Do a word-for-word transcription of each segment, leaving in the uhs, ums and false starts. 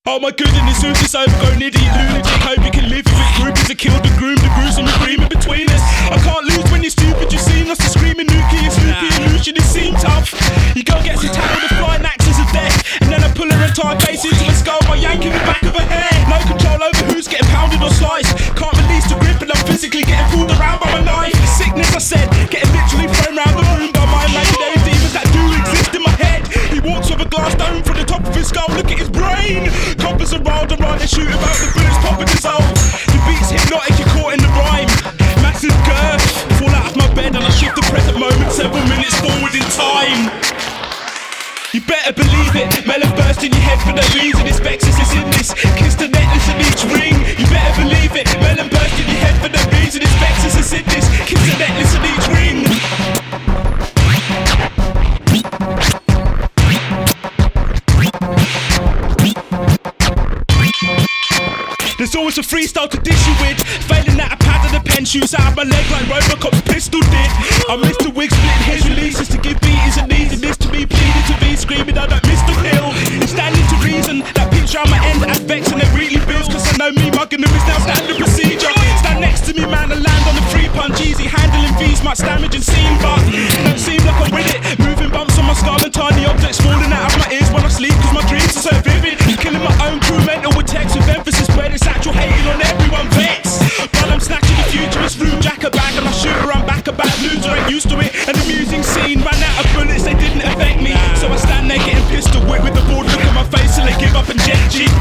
Oh my goodness, who's this overgrown idiot lunatic? Hope you can live with it. Groupies are killed and groomed, the gruesome agreement between us. I can't lose when you're stupid, you seem lost to screaming nuclear, Snoopy and Lucian, it seemed tough. You go get some tackle with flying axes of death, and then I pull her entire face into a skull by yanking the back of her hair. No control over who's getting pounded or sliced. Can't release the grip and I'm physically getting pulled around by my knife. Sickness, I said, getting literally thrown round the room by my imaginary demons that do exist in my head. He walks with a glass dome from the top of his skull, look at his brain. Coppers are rolled around, they shoot about the bullets pop and dissolve. The beat's hypnotic, you're caught in the rhyme. Massive girth, fall out of my bed and I shift the present moment several minutes forward in time. You better believe it, melon burst in your head for no reason. It's Vexus, it's in this, kiss the necklace in each ring. You better believe it, melon burst in your head for no reason. It's Vexus, it's in this, kiss the necklace in each ring. There's always a freestyle to dish you with. Failing that I padded the pen, shoots out of my leg like Robocop's pistol did. I missed the wig splitting his releases to give beatings and needs. And this to be pleading to be screaming I don't miss the pill. It's standing to reason that pinch round my end at Vex and it really feels. Cause I know me mugging them is now standard procedure. Stand next to me man and land on the free punch. Easy handling V's much damage and scene, but don't seem like I'm with it. Moving bumps on my skull and tiny objects falling out of my ears when I sleep. Cause my dreams are so vivid. Killing my own crew mental with text with emphasis where it's actual hating on everyone vex. But I'm snatching the futurist room jacket bag and I shoot her, I'm back about loser ain't used to it. An amusing scene, ran out of bullets, they didn't affect me. So I stand there getting pistol whipped with the board look at my face till they give up and jet cheat.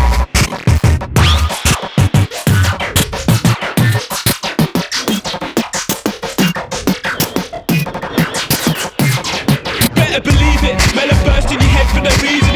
Better believe it, melon burst in your head for no reason.